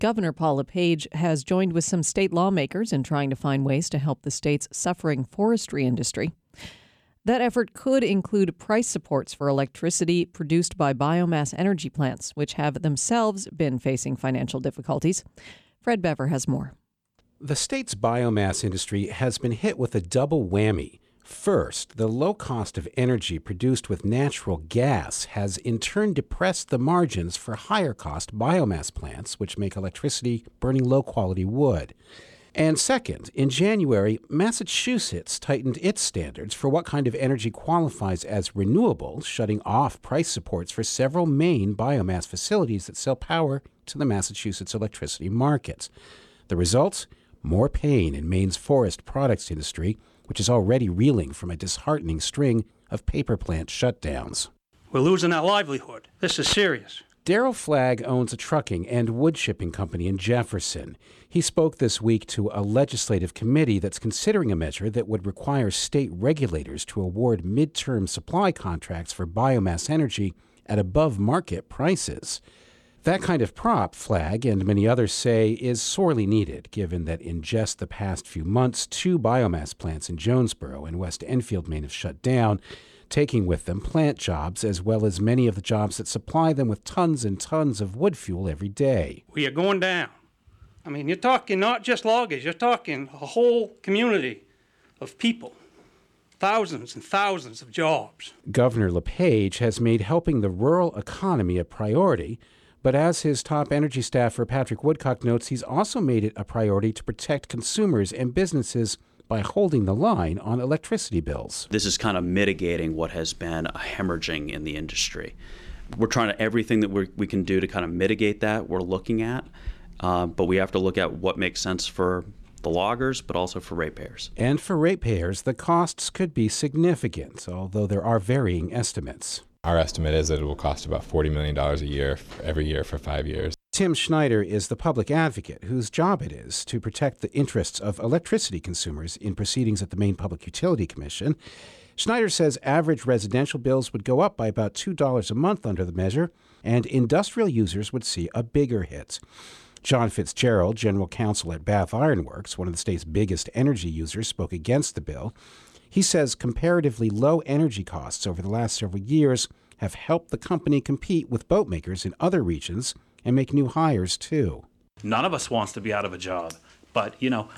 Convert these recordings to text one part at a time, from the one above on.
Governor Paul LePage has joined with some state lawmakers in trying to find ways to help the state's suffering forestry industry. That effort could include price supports for electricity produced by biomass energy plants, which have themselves been facing financial difficulties. Fred Bever has more. The state's biomass industry has been hit with a double whammy. First, the low cost of energy produced with natural gas has in turn depressed the margins for higher cost biomass plants, which make electricity burning low quality wood. And second, in January, Massachusetts tightened its standards for what kind of energy qualifies as renewable, shutting off price supports for several main biomass facilities that sell power to the Massachusetts electricity markets. The result? More pain in Maine's forest products industry, which is already reeling from a disheartening string of paper plant shutdowns. We're losing our livelihood. This is serious. Darrell Flagg owns a trucking and wood shipping company in Jefferson. He spoke this week to a legislative committee that's considering a measure that would require state regulators to award midterm supply contracts for biomass energy at above-market prices. That kind of prop, Flagg and many others say, is sorely needed, given that in just the past few months, 2 biomass plants in Jonesboro and West Enfield, Maine have shut down, taking with them plant jobs as well as many of the jobs that supply them with tons and tons of wood fuel every day. We are going down. I mean, you're talking not just loggers, you're talking a whole community of people. Thousands and thousands of jobs. Governor LePage has made helping the rural economy a priority, but as his top energy staffer Patrick Woodcock notes, he's also made it a priority to protect consumers and businesses by holding the line on electricity bills. This is kind of mitigating what has been a hemorrhaging in the industry. We're trying to everything that we can do to kind of mitigate that, we're looking at, but we have to look at what makes sense for the loggers, but also for ratepayers. And for ratepayers, the costs could be significant, although there are varying estimates. Our estimate is that it will cost about $40 million a year every year for 5 years. Tim Schneider is the public advocate whose job it is to protect the interests of electricity consumers in proceedings at the Maine Public Utility Commission. Schneider says average residential bills would go up by about $2 a month under the measure, and industrial users would see a bigger hit. John Fitzgerald, general counsel at Bath Iron Works, one of the state's biggest energy users, spoke against the bill. He says comparatively low energy costs over the last several years have helped the company compete with boat makers in other regions and make new hires, too. None of us wants to be out of a job, but,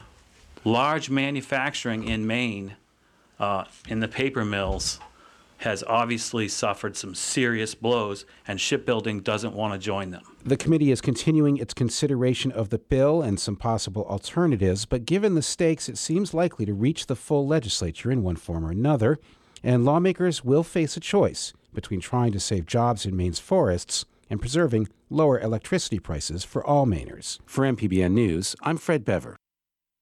large manufacturing in Maine, in the paper mills, has obviously suffered some serious blows, and shipbuilding doesn't want to join them. The committee is continuing its consideration of the bill and some possible alternatives, but given the stakes, it seems likely to reach the full legislature in one form or another, and lawmakers will face a choice between trying to save jobs in Maine's forests and preserving lower electricity prices for all Mainers. For MPBN News, I'm Fred Bever.